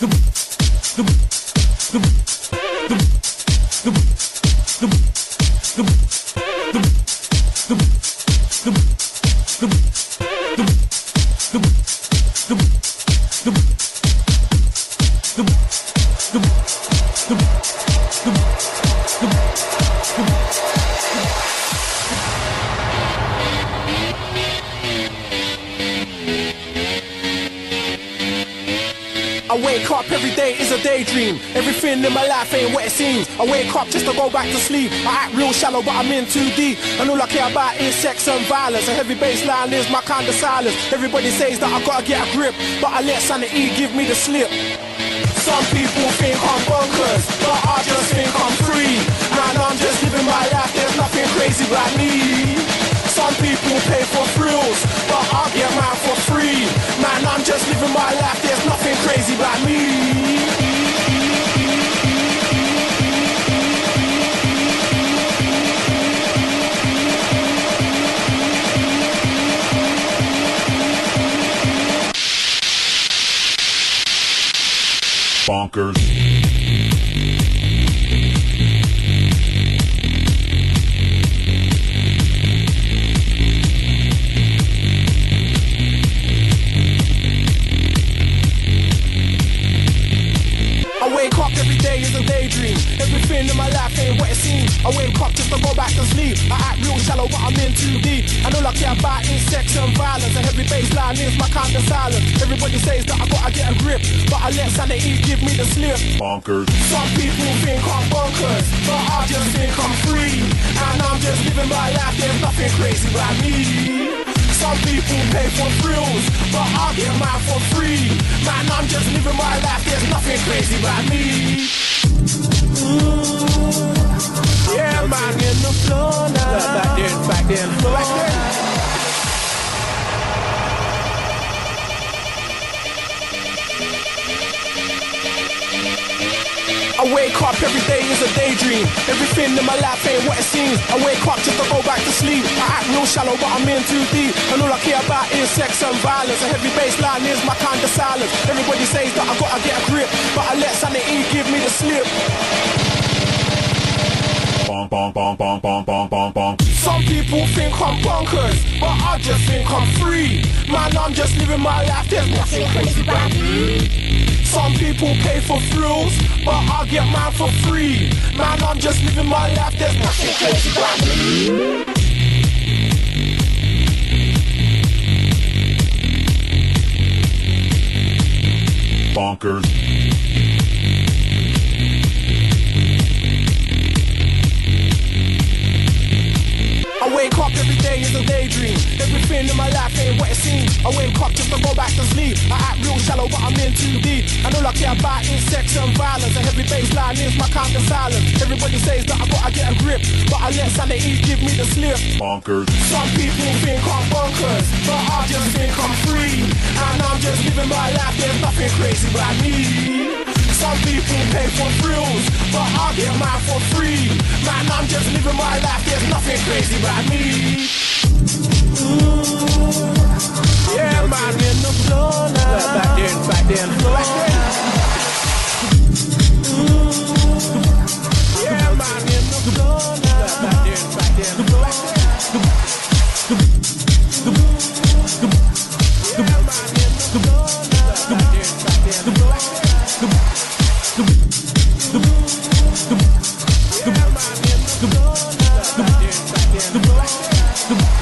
I wake up every day is a daydream. Everything in my life ain't what it seems. I wake up just to go back to sleep. I act real shallow but I'm in too deep. And all I care about is sex and violence. A heavy bass line is my kind of silence. Everybody says that I gotta get a grip, but I let sanity give me the slip. Some people think I'm bonkers, but I just think I'm free. Man, I'm just living my life, there's nothing crazy about me. Some people pay for thrills, but I get mine for free. Man, I'm just living my life, there's nothing crazy about me. Bonkers. I wake up every day is a daydream. Everything in my life ain't what it seems. I wake up just to go back to sleep. I act real shallow but I'm in too deep. And all I care about is sex and violence. A heavy bass line is my kind of silence. Everybody says that I gotta get a grip, but I let sanity give me the slip. Bonkers. Some people think I'm bonkers, but I just think I'm free. And I'm just living my life, there's nothing crazy about me. Some people pay for thrills, but I get mine for free. Man, I'm just living my life, there's nothing crazy about me. Yeah, man, in the floor now. Back then. I wake up every day is a daydream. Everything in my life ain't what it seems. I wake up just to go back to sleep. I act real shallow but I'm in too deep. And all I care about is sex and violence. A heavy bass line is my kind of silence. Everybody says that I gotta get a grip, but I let sanity give me the slip. Bonk, bonk, bonk, bonk, bonk, bonk, bonk, bonk. Some people think I'm bonkers, but I just think I'm free. Man, I'm just living my life, there's nothing crazy about me. Some people pay for thrills, but I get mine for free. Man, I'm just living my life, there's nothing crazy about me. Bonkers. I wake up every day is a daydream. Everything in my life ain't what it seems. I wake up just to go back to sleep. I act real shallow but I'm in too deep. And all I care about is sex and violence. A heavy bass line is my kind of silence. Everybody says that I gotta get a grip, but I let sanity give me the slip. Bonkers. Some people think I'm bonkers, but I just think I'm free. And I'm just living my life, there's nothing crazy about me. Some people pay for thrills, but I get mine for free. Man, I'm just living my life, there's nothing crazy about me. Yeah, man, in the floor now. Back then. Yeah, man, in the floor now. Back then. Yeah, man, in the